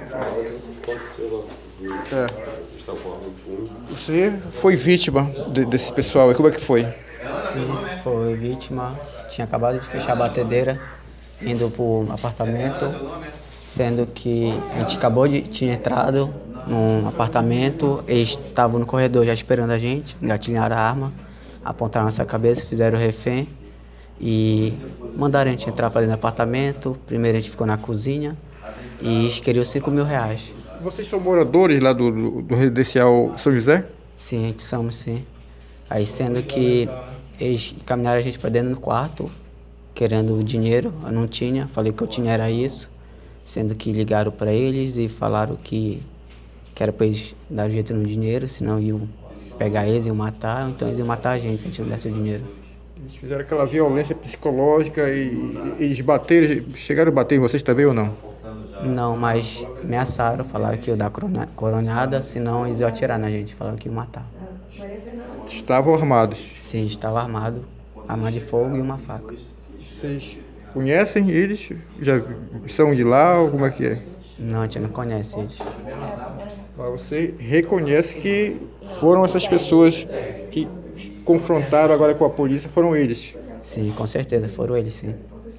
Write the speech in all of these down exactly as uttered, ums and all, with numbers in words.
Aconteceu lá. É. Estava com algo público. Você foi vítima de- desse pessoal, e como é que foi? Sim, foi vítima. Tinha acabado de fechar a batedeira, indo para o apartamento, sendo que a gente acabou de tinha entrado num apartamento, eles estavam no corredor já esperando a gente, engatilharam a arma, apontaram nossa cabeça, fizeram refém e mandaram a gente entrar para dentro do apartamento. Primeiro a gente ficou na cozinha e eles queriam cinco mil reais. Vocês são moradores lá do, do, do residencial São José? Sim, a gente somos, sim. Aí sendo que eles encaminharam a gente para dentro do quarto, querendo dinheiro, eu não tinha, falei que eu tinha era isso, sendo que ligaram para eles e falaram que, que era para eles dar jeito no dinheiro, senão iam pegar eles, iam matar, então eles iam matar a gente se a gente não desse o dinheiro. Eles fizeram aquela violência psicológica e, e eles bateram, chegaram a bater em vocês também ou não? Não, mas ameaçaram, falaram que iam dar corona- coronhada, senão eles iam atirar na gente, falaram que iam matar. Estavam armados. Sim, estava armado, arma de fogo e uma faca. Vocês conhecem eles? Já são de lá ou como é que é? Não, a gente não conhece eles. Mas você reconhece que foram essas pessoas que confrontaram agora com a polícia, foram eles. Sim, com certeza, foram eles, sim.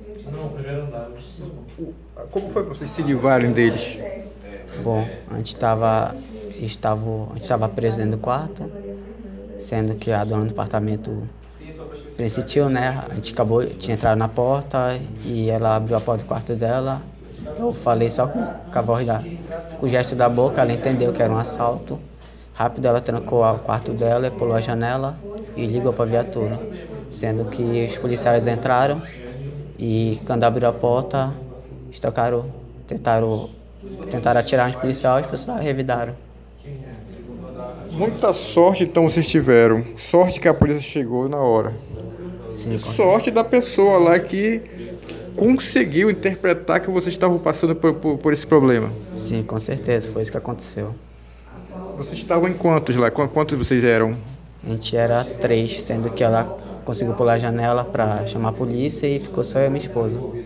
Como foi para vocês se livrarem deles? Bom, a gente estava estava, a gente estava preso dentro do quarto, sendo que a dona do apartamento sentiu, né? A gente acabou, tinha entrado na porta e ela abriu a porta do quarto dela. Eu falei só com, com a voz da, com o gesto da boca, ela entendeu que era um assalto. Rápido ela trancou o quarto dela, pulou a janela e ligou para a viatura, sendo que os policiais entraram e quando abriu a porta, eles trocaram, tentaram, tentaram atirar nos policiais, os policiais revidaram. Muita sorte então vocês tiveram. Sorte que a polícia chegou na hora. Sim, com Sorte da pessoa lá que conseguiu interpretar que vocês estavam passando por, por, por esse problema. Sim, com certeza, foi isso que aconteceu. Vocês estavam em quantos lá? Qu- Quantos vocês eram? A gente era três, sendo que ela conseguiu pular a janela para chamar a polícia e ficou só eu e minha esposa. O,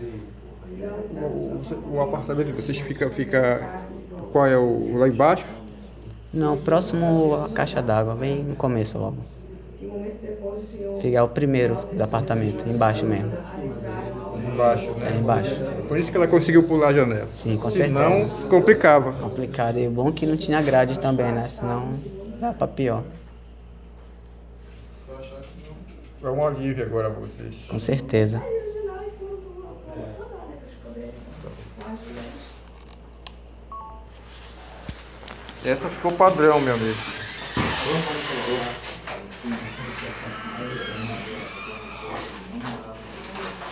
o apartamento de vocês fica, fica... Qual é o... lá embaixo? Não, próximo à caixa d'água, bem no começo logo. Fica o primeiro do apartamento, embaixo mesmo. Embaixo, É né? embaixo. Por isso que ela conseguiu pular a janela. Sim, com Senão, certeza. complicava. Complicado. E bom que não tinha grade também, né? Senão era pra pior. É um alívio agora pra vocês. Com certeza. Essa ficou padrão, meu amigo.